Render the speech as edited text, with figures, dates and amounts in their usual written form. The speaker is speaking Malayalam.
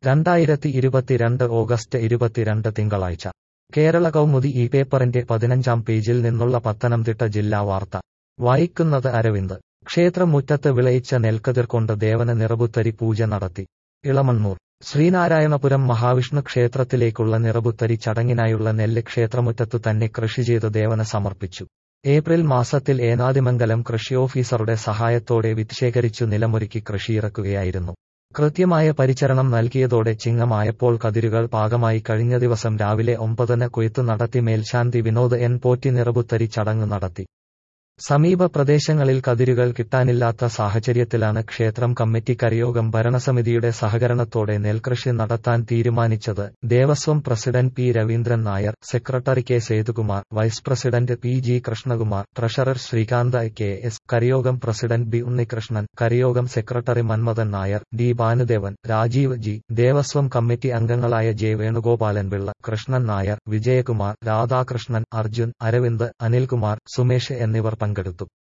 2022 ഓഗസ്റ്റ് 22 തിങ്കളാഴ്ച കേരള കൗമുദി ഈ പേപ്പറിന്റെ 15-ാം പേജിൽ നിന്നുള്ള പത്തനംതിട്ട ജില്ലാ വാർത്ത വായിക്കുന്നത് അരവിന്ദ്. ക്ഷേത്രമുറ്റത്ത് വിളയിച്ച നെൽക്കതിർ കൊണ്ട് ദേവന് നിറപുത്തരി പൂജ നടത്തി. ഇളമണ്ണൂർ ശ്രീനാരായണപുരം മഹാവിഷ്ണു ക്ഷേത്രത്തിലേക്കുള്ള നിറപുത്തരി ചടങ്ങിനായുള്ള നെല്ല് ക്ഷേത്രമുറ്റത്തു തന്നെ കൃഷി ചെയ്ത് ദേവന് സമർപ്പിച്ചു. ഏപ്രിൽ മാസത്തിൽ ഏനാദിമംഗലം കൃഷി ഓഫീസറുടെ സഹായത്തോടെ വിത്ത് ശേഖരിച്ചു നിലമൊരുക്കി കൃഷിയിറക്കുകയായിരുന്നു. കൃത്യമായ പരിചരണം നൽകിയതോടെ ചിങ്ങമായപ്പോൾ കതിരുകൾ പാകമായി കഴിഞ്ഞ ദിവസം രാവിലെ 9-ന് കൊയ്ത്തു നടത്തി മേൽശാന്തി വിനോദ് എൻ പോറ്റി നിറപുത്തരി ചടങ്ങ് നടത്തി. സമീപ പ്രദേശങ്ങളിൽ കതിരുകൾ കിട്ടാനില്ലാത്ത സാഹചര്യത്തിലാണ് ക്ഷേത്രം കമ്മിറ്റി കരയോഗം ഭരണസമിതിയുടെ സഹകരണത്തോടെ നെൽകൃഷി നടത്താൻ തീരുമാനിച്ചത്. Devaswom president P Raveendran Nair, secretary K Sethukumar, vice president P G Krishnakumar, treasurer Sreekanth K S, Karayogam president B Unnikrishnan, Karayogam secretary Manmadhan Nair, D Bhanudevan, Rajeev G, Devaswom committee അംഗങ്ങളായ ജെ വേണുഗോപാലൻ പിള്ള, കൃഷ്ണൻ നായർ, വിജയകുമാർ, രാധാകൃഷ്ണൻ, അർജുൻ, അരവിന്ദ്, അനിൽകുമാർ, സുമേഷ് എന്നിവർ പങ്കെടുത്തു.